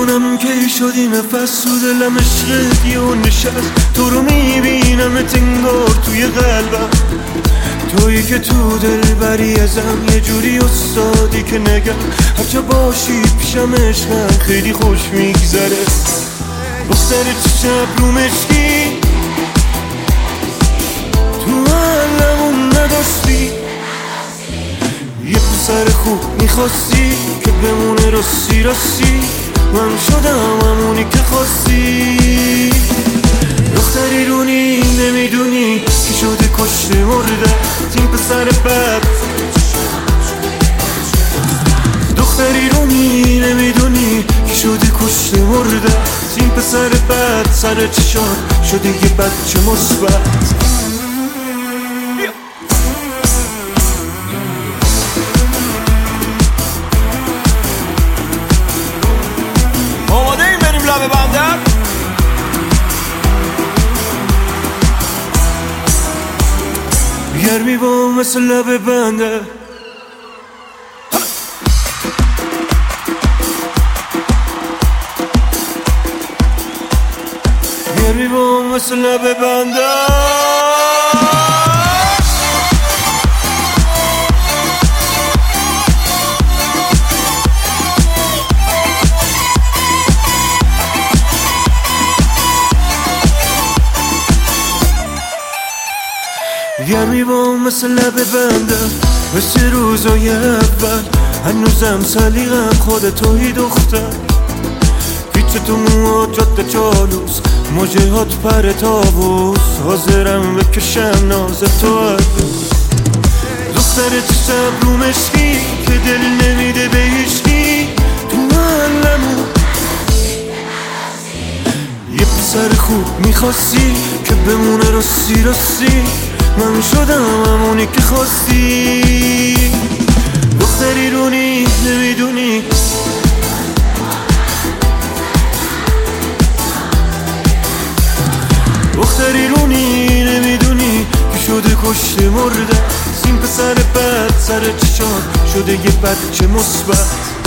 نمیدونم کی شدی نفس تو دلم عشقت یهو نشست. تو رو میبینم انگار توی قلبم، تویی که تو دل بری ازم، یه جوری استادی که نگم هرچه باشی پیشم عشقم خیلی خوش میگذره. دختر چه شب رو مشکی تو علمون نداشتی، یه پسر خوب میخواستی که بمونه راستی راستی، من شدم همونی که خواستی. دختری رونی نمیدونی که شده کشته مرده این پسر بد. دختری رونی نمیدونی که شده کشته مرده این پسر بد، سر چشان شده یه بچه مثبت. آماده این بریم لبه بندر؟ گرمی با مثل لبه بندر، گرمی با مثل لبه بندر. گرمی با مثل لبه بنده، مثل روزای اول هنوزم سلیقم خود توی دختر. پیچ تو موها جاده چالوس، موجهات پر تابوس، حاضرم بکشم ناز تو هر روز. دختر چه شب رو مشکی که دل نمیده به هیچکی تو محلمون، یه پسر خوب میخواستی که بمونه راستی راستی، من شدم همونی که خواستی. دختری رونی نمیدونی دختری رونی نمیدونی که شده کشته مرده این پسر بد، سر چشان شده یه بچه مثبت.